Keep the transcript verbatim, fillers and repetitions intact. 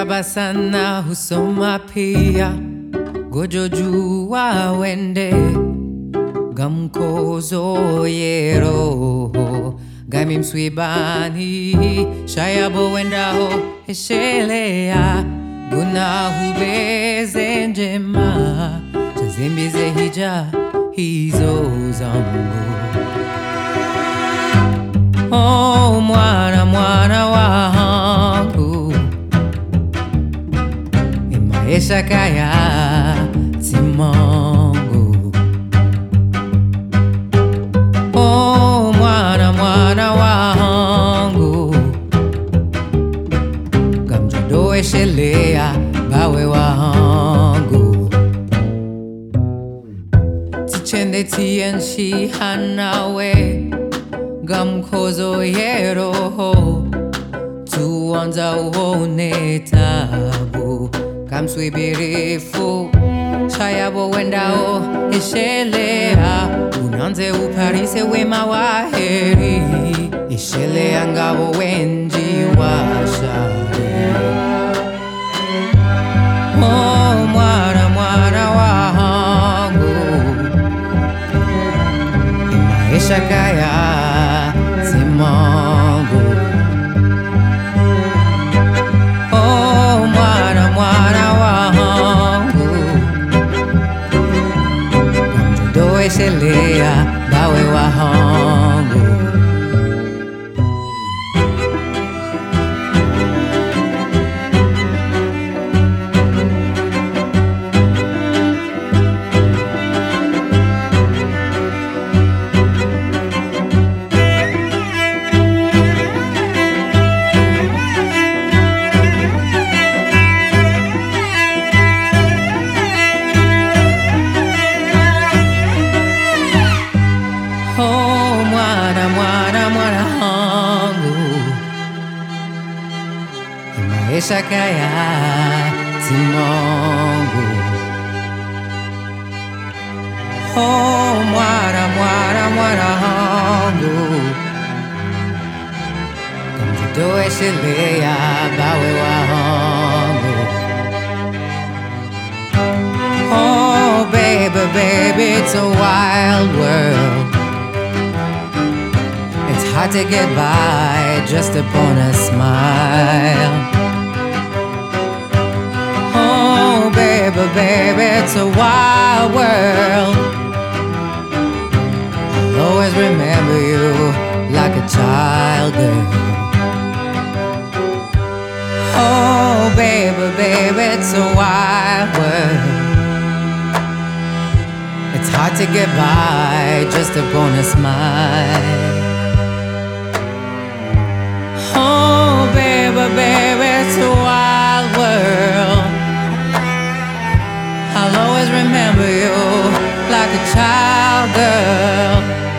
Baba sana husoma pia, gojo jua wende gamkozo yero gami mswibani shayabo wenda ho eshelea guna hubeze njema chazimbize hija hizo zangu. Oh mwana mwana wangu maisha kaya simangu. Oh mwana mwana wangu gamjodo eshelea bawe wangu tichende tienshi hanawe gamkozo yeroho tuanza uone tabu kamswibirifu chayabo wendao eshelea unanze uparise wema wa heri eshelea ngabo wenji wa shari. Oh mwana mwana wangu maisha kaya simangu. Oh mwana mwana wangu gamjodo eshelea bawe wangu. Oh mwana mwana mwana wangu maisha kaya simangu. Oh mwana mwana mwana wangu gamjodo eshelea bawe wangu. Oh baby baby it's a wild world, it's hard to get by just upon a smile. Oh baby, baby, it's a wild world. I'll always remember you like a child girl. Oh baby, baby, it's a wild world, it's hard to get by just upon a smile. Oh baby, baby, it's a wild world. I'll always remember you like a child girl.